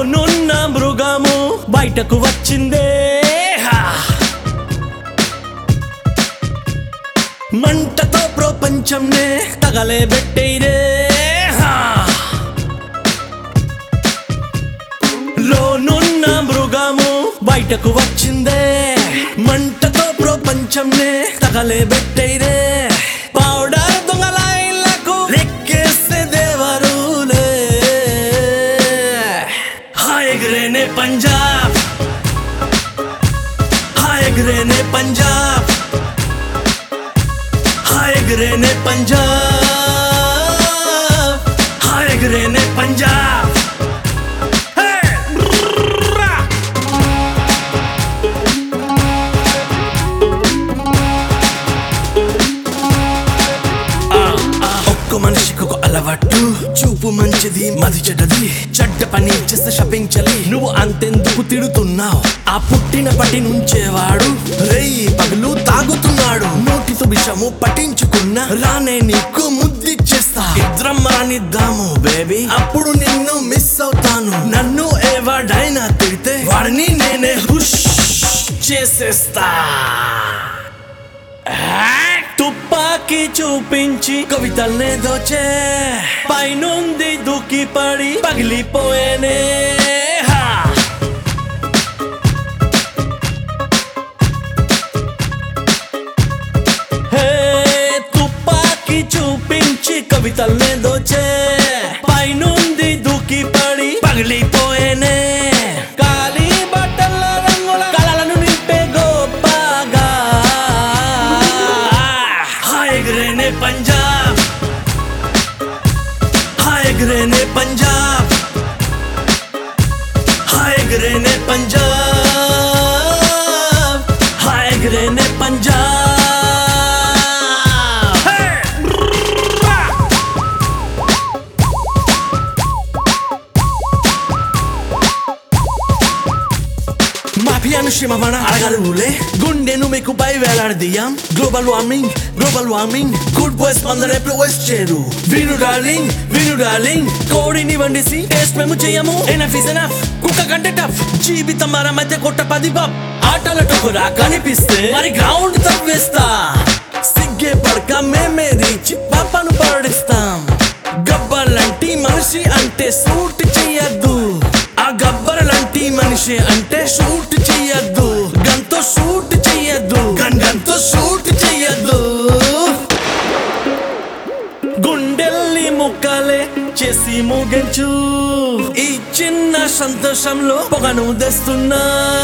లోనున్న మృగము బయటకు వచ్చిందే మంటతో ప్రపంచంనే తగలేబెట్టేరే లోనున్న మృగము బయటకు వచ్చిందే మంటతో ప్రపంచంనే తగలేబెట్టేరే పౌడర్ దొంగలైలకు లెక్కేస్తే దేవరులే హాయ్ ఎగిరేనే పంజాబ్ హాయ్ ఎగిరేనే పంజాబ్ హాయ్ ఎగిరేనే పంజాబ్ హాయ్ ఎగిరేనే పంజాబ్ మనిషికి ఒక అలవాటు చూపు మంచిది మది చెడ్డది చెడ్డ పని చేస్తే శపించాలి నువ్వు అంతెందుకు తిడుతున్నావు ఆ పుట్టిన పటి నుంచేవాడు రేయి పగలు తాగుతున్నాడు నోటితో విషము పట్టించుకున్నా రానే నీకు ముద్దిచ్చేస్తా ఇద్దరం మానిద్దాము బేబీ అప్పుడు నిన్ను మిస్ అవుతాను నన్ను ఎవడైనా తిడితే వాడిని నేనే హుష్ చేసేస్తా తుపాకి చూపించి కవితల్నే దోచే పైనుంది దూకి పడి పగిలిపోయేనే తుపాకి చూపించి కవితల్నే దోచే పైనుంది దూకి పడి పగిలిపోయేనే కాలి బట్టల రంగుల కలలను నింపే గోపాగా ఎగిరేనే పంజాబ్ హాయ్ ఎగిరేనే పంజాబ్ హాయ్ ఎగిరేనే పంజాబ్ హాయ్ ఎగిరేనే పంజాబ్ మాఫియాను శ్రమవన అడగలులే గుండెను మీకు పై వేలాడదీయం గ్లోబల్ వార్మింగ్ గుడ్ బాయ్స్ మందర ఎప్పుడు వచ్చేరు విను డార్లింగ్ కోడిని వండిసి టేస్ట్ మేము చేయము ఎనఫ్ ఇస్ ఎనఫ్ కుక్క కంటే టఫ్ జీవితం మన మధ్య కొట్ట 10 బాబ్ ఆటల టొకురా కనిపిస్తే మరి గ్రౌండ్ తవ్వేస్తా సిగ్గే పడక మేమే రీచి పాపను పడిస్తాం గబ్బర్ లాంటి మనిషి అంటే సూట్ చెయ్యద్దు ఆ గబ్బర్ లాంటి మనిషి అంటే షూట్ చెయ్యద్దు గన్తో షూట్ చెయ్యద్దు గన్తో షూట్ చెయ్యద్దు గుండెల్ని ముక్కలే చేసి ముగించు ఈ చిన్న సంతోషంలో పొగను తెస్తున్నా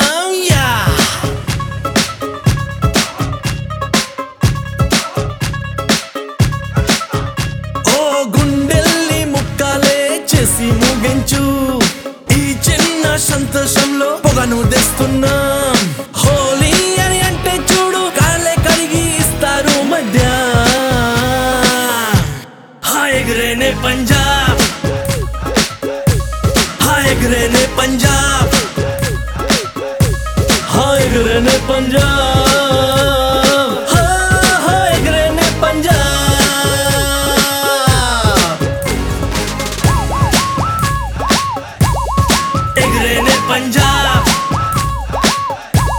ఓ గుండెల్ని ముక్కలే చేసి ముగించు ఈ చిన్న సంతోషంలో పొగను తెస్తున్నాం హోలీ అని అంటే చూడు కాలే కడిగి ఇస్తారు మధ్య హాయ్ ఎగిరేనే పంజాబ్ హాయ్ ఎగిరేనే పంజాబ్ హాయ్ ఎగిరేనే పంజాబ్ హాయ్ ఎగిరేనే పంజాబ్ ఎగిరేనే పంజాబ్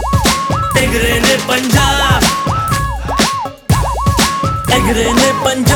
ఎగిరేనే పంజాబ్ ఎగిరేనే పంజాబ్